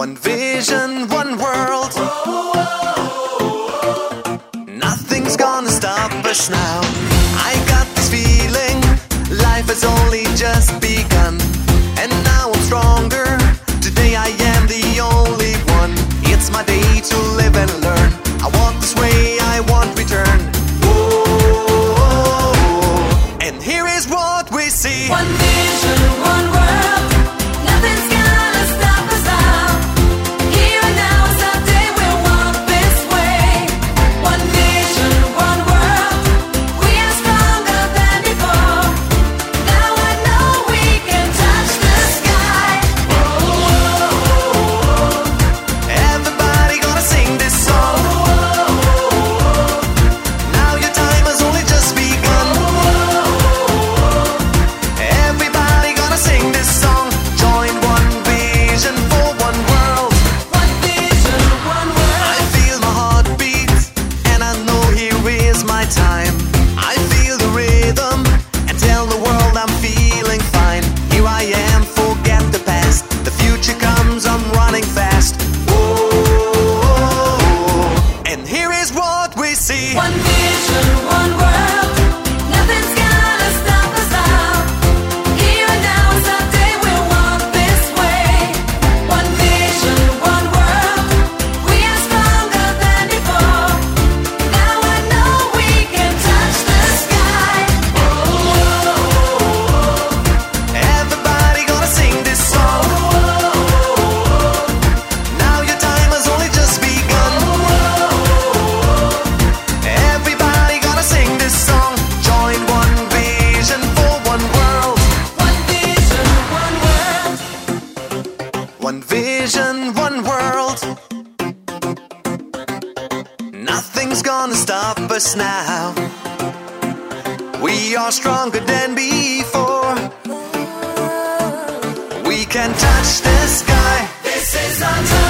One vision, one world. Nothing's gonna stop us now. I got this feeling life has only just begun. And now I'm stronger. Today I am the only one. It's my day to live and learn. I walk this way, I won't return. Whoa. And here is what we see. One vision, one world. Nothing's gonna stop us now. Here and now, someday we'll walk this way. One vision, one world. We are stronger than before. Now I know we can touch the sky. Everybody gonna sing this song. Now your time has only just begun. Everybody gonna sing this song. Join one vision for one world. One vision, one world. I feel my heartbeat, and I know here is my time. I feel the rhythm, and tell the world I'm feeling fine. Here I am, forget the past. The future comes, I'm running fast. Whoa. And here is what we see. One vision, one world. Nothing's gonna stop us now. Here and now, someday we'll walk this way. One vision, one world. We are stronger than before. Now I know we can touch the sky. Everybody gonna sing this song. Now your time has only just begun. Everybody gonna sing this song. Join one vision for one world. One vision, one world. One vision, one world. Nothing's gonna stop us now. We are stronger than before. We can touch the sky. This is our time.